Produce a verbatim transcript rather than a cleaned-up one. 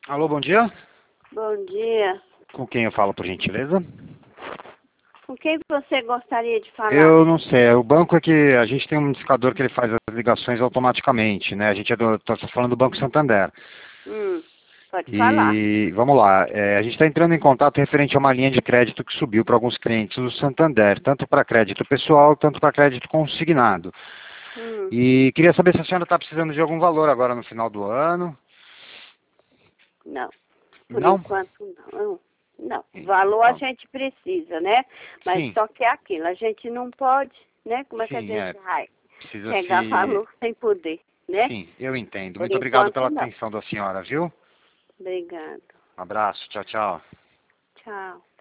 Alô, bom dia. Bom dia. Com quem eu falo, por gentileza? Com quem você gostaria de falar? Eu não sei. O banco é que a gente tem um indicador que ele faz as ligações automaticamente, né? A gente é do, tô falando do Banco Santander. Hum, pode falar. E vamos lá. É, a gente está entrando em contato referente a uma linha de crédito que subiu para alguns clientes do Santander, tanto para crédito pessoal, tanto para crédito consignado. Hum, E queria saber se a senhora está precisando de algum valor agora no final do ano. não. Por Não? enquanto, não. Não. Valor a Então, gente precisa, né? Mas sim, só que é aquilo. A gente não pode, né? Como é que a sim, é. gente vai Precisa pegar se. valor sem poder, né? Sim, eu entendo. Por Muito obrigado pela enquanto, não. atenção da senhora, viu? Obrigado. Um abraço, tchau, tchau. Tchau.